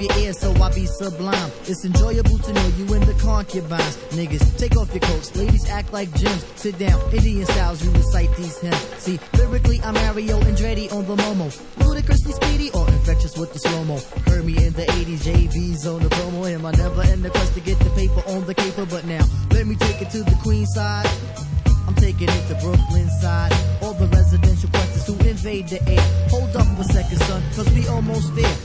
your ears, so I be sublime. It's enjoyable to know you in the concubines. Niggas, take off your coats, ladies act like gems. Sit down, Indian styles, you recite these hymns. See, lyrically I'm Mario Andretti on the Momo, ludicrously speedy or infectious with the slow-mo. Heard me in the 80s, JB's on the promo. Him, I never end the quest to get the paper on the caper. But now, let me take it to the Queen side. I'm taking it to Brooklyn side. All the residential questions to invade the air. Hold up a second, son, cause we almost there.